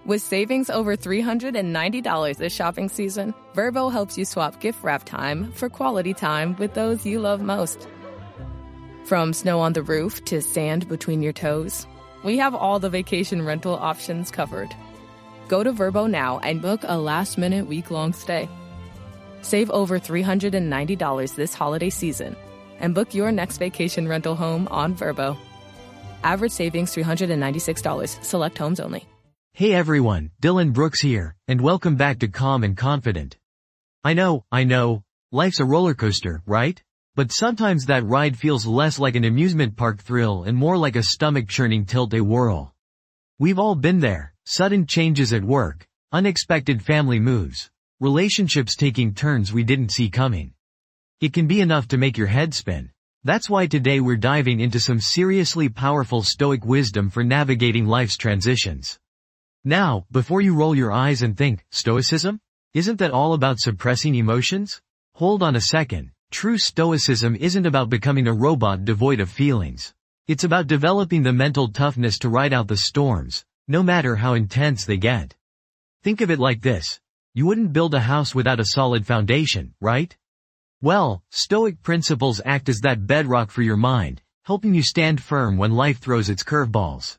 With savings over $390 this shopping season, Vrbo helps you swap gift wrap time for quality time with those you love most. From snow on the roof to sand between your toes, we have all the vacation rental options covered. Go to Vrbo now and book a last-minute week-long stay. Save over $390 this holiday season and book your next vacation rental home on Vrbo. Average savings $396. Select homes only. Hey everyone, Dylan Brooks here, and welcome back to Calm and Confident. I know, life's a roller coaster, right? But sometimes that ride feels less like an amusement park thrill and more like a stomach-churning tilt-a-whirl. We've all been there: sudden changes at work, unexpected family moves, relationships taking turns we didn't see coming. It can be enough to make your head spin. That's why today we're diving into some seriously powerful Stoic wisdom for navigating life's transitions. Now, before you roll your eyes and think, Stoicism? Isn't that all about suppressing emotions? Hold on a second. True Stoicism isn't about becoming a robot devoid of feelings. It's about developing the mental toughness to ride out the storms, no matter how intense they get. Think of it like this. You wouldn't build a house without a solid foundation, right? Well, Stoic principles act as that bedrock for your mind, helping you stand firm when life throws its curveballs.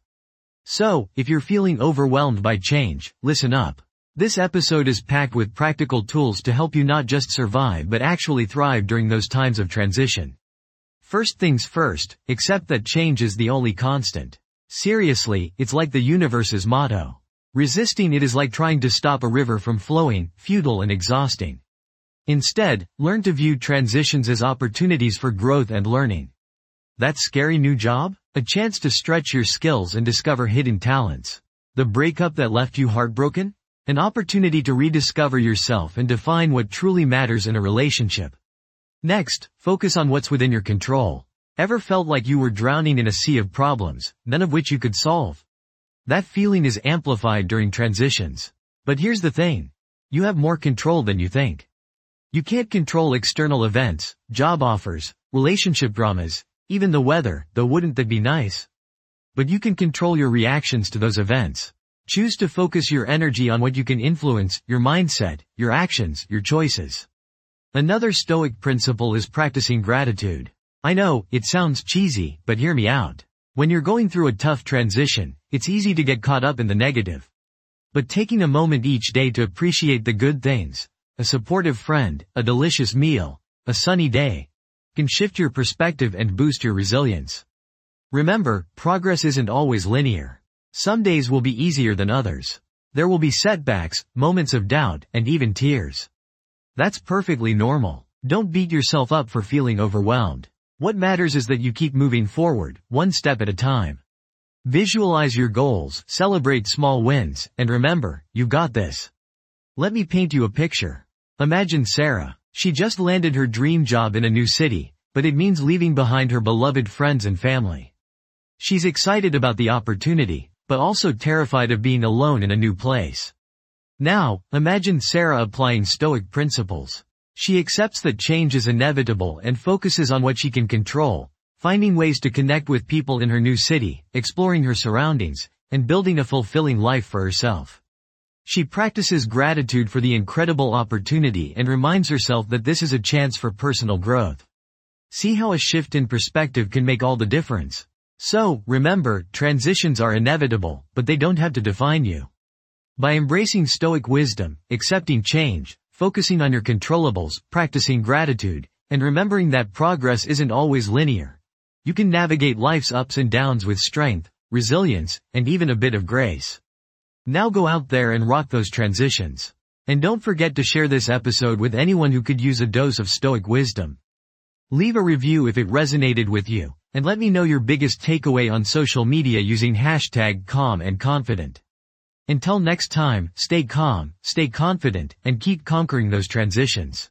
So, if you're feeling overwhelmed by change, listen up. This episode is packed with practical tools to help you not just survive but actually thrive during those times of transition. First things first, accept that change is the only constant. Seriously, it's like the universe's motto. Resisting it is like trying to stop a river from flowing, futile and exhausting. Instead, learn to view transitions as opportunities for growth and learning. That scary new job? A chance to stretch your skills and discover hidden talents. The breakup that left you heartbroken? An opportunity to rediscover yourself and define what truly matters in a relationship. Next, focus on what's within your control. Ever felt like you were drowning in a sea of problems, none of which you could solve? That feeling is amplified during transitions. But here's the thing. You have more control than you think. You can't control external events, job offers, relationship dramas, even the weather, though wouldn't that be nice? But you can control your reactions to those events. Choose to focus your energy on what you can influence: your mindset, your actions, your choices. Another Stoic principle is practicing gratitude. I know, it sounds cheesy, but hear me out. When you're going through a tough transition, it's easy to get caught up in the negative. But taking a moment each day to appreciate the good things, a supportive friend, a delicious meal, a sunny day, can shift your perspective and boost your resilience. Remember, progress isn't always linear. Some days will be easier than others. There will be setbacks, moments of doubt, and even tears. That's perfectly normal. Don't beat yourself up for feeling overwhelmed. What matters is that you keep moving forward, one step at a time. Visualize your goals, celebrate small wins, and remember, you've got this. Let me paint you a picture. Imagine Sarah. She just landed her dream job in a new city, but it means leaving behind her beloved friends and family. She's excited about the opportunity, but also terrified of being alone in a new place. Now, imagine Sarah applying Stoic principles. She accepts that change is inevitable and focuses on what she can control, finding ways to connect with people in her new city, exploring her surroundings, and building a fulfilling life for herself. She practices gratitude for the incredible opportunity and reminds herself that this is a chance for personal growth. See how a shift in perspective can make all the difference. So, remember, transitions are inevitable, but they don't have to define you. By embracing Stoic wisdom, accepting change, focusing on your controllables, practicing gratitude, and remembering that progress isn't always linear, you can navigate life's ups and downs with strength, resilience, and even a bit of grace. Now go out there and rock those transitions. And don't forget to share this episode with anyone who could use a dose of Stoic wisdom. Leave a review if it resonated with you, and let me know your biggest takeaway on social media using #CalmAndConfident. Until next time, stay calm, stay confident, and keep conquering those transitions.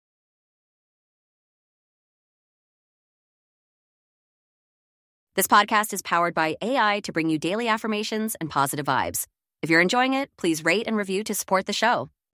This podcast is powered by AI to bring you daily affirmations and positive vibes. If you're enjoying it, please rate and review to support the show.